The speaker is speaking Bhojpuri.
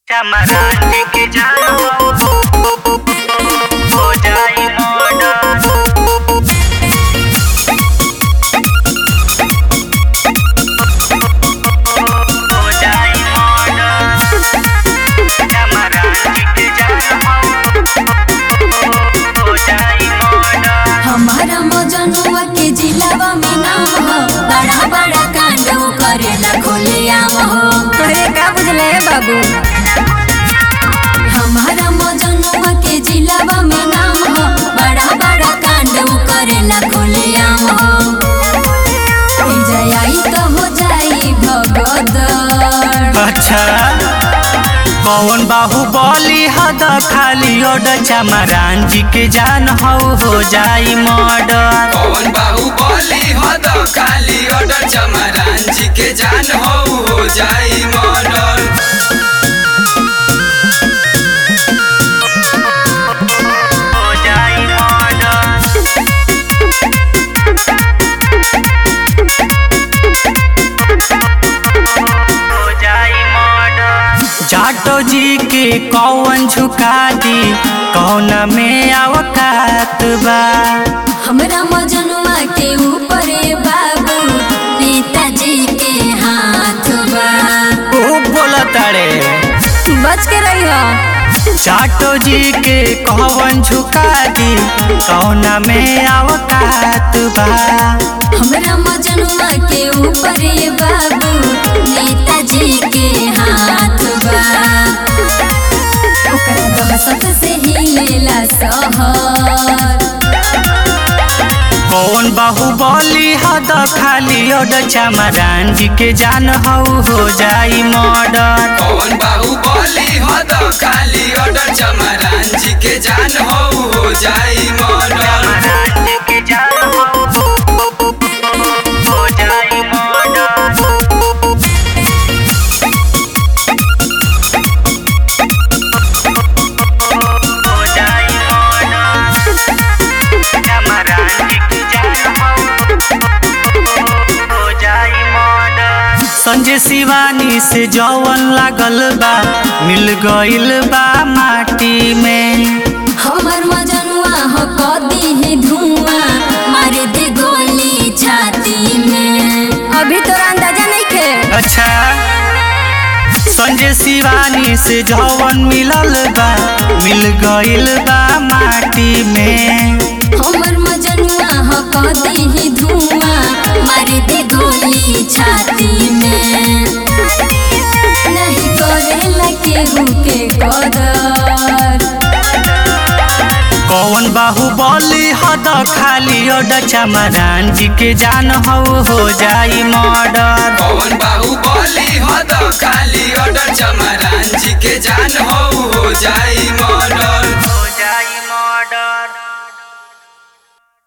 चमरान के जान हो जाई मॉडर्न हो जाई मॉडर्न चमरान के जान हो जाई मॉडर्न। हमारा मजनुआ के जिलावा में नाम हो, बड़ा बड़ा कांड करेला खुलेआम हो। तोहरे का बुझले बाबू? हमारा मजनुआ के जिलावा में नाम हो, बड़ा बड़ा कांड करेला खुलेआम हो। आई तो हो जाई भगदड़। अच्छा कौन बाहुबली हद खाली ओड चमरान जी के जान हो जाई मर्डर। कौन बाहुबली हद खाली ऑर्डर चमरान जी के जान हो जाई मर्डर। हो जाई मर्डर हो जाई मर्डर। जाटो जी के कौन झुका दी कौन में अवकात बा। हमरा मजनुआ के ऊपर बाबू नेताजी के हाथ बा। ओ बोला तारे बच के रही हो। जाटो जी के कौन झुका दी कौन में अवकात बा। हमरा मजनुआ के ऊपर बाबू नेताजी के हाथ बा। ओकरा दहशत से हिलेला शहर। कौन बाहुबली हद खाली ओड चमरान जी के जान हो जाई मर्डर। कौन बाहुबली हद खाली ऑर्डर चमरान जी के जान हो जाई मर्डर। चमरान जी के जान हो जाई मर्डर। हो जाई मर्डर चमरान जी के जान हो जाई मर्डर। संजय शिवानी से जवन लागल बा मिल गइल बा माटी में। हमर मजनुआ हो कदी है धुआं मार दे गोली छाती में। अभी तोरा अंदाजा नहीं खे। अच्छा संजय शिवानी से जवन मिलल बा मिल गइल बा माटी में। हमर मजनुआ हो कदी है धुआं मार दे गोली छाती में। नहीं करेला केहू के कदर। कौन बाहुबली हद खाली ओड चमरान जी के जान हो जाई मर्डर। कौन बाहुबली हद खाली ऑर्डर चमरान जी के जान हो जाई मर्डर।